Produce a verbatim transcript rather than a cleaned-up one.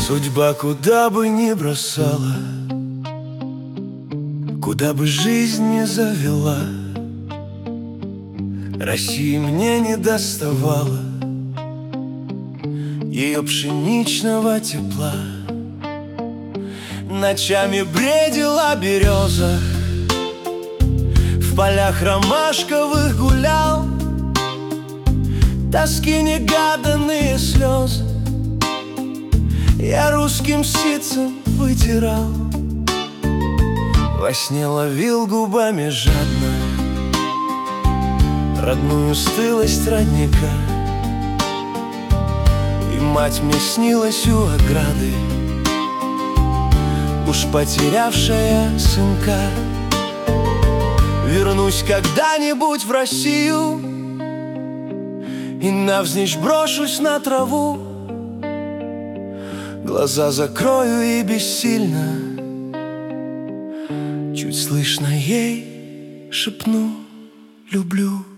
Судьба куда бы ни бросала, куда бы жизнь ни завела, России мне не доставало ее пшеничного тепла. Ночами бредила береза, в полях ромашковых гулял, тоски негаданные слезы я русским ситцем вытирал. Во сне ловил губами жадно родную стылость родника, и мать мне снилась у ограды, уж потерявшая сынка. Вернусь когда-нибудь в Россию и навзничь брошусь на траву, глаза закрою и бессильно чуть слышно ей шепну: люблю.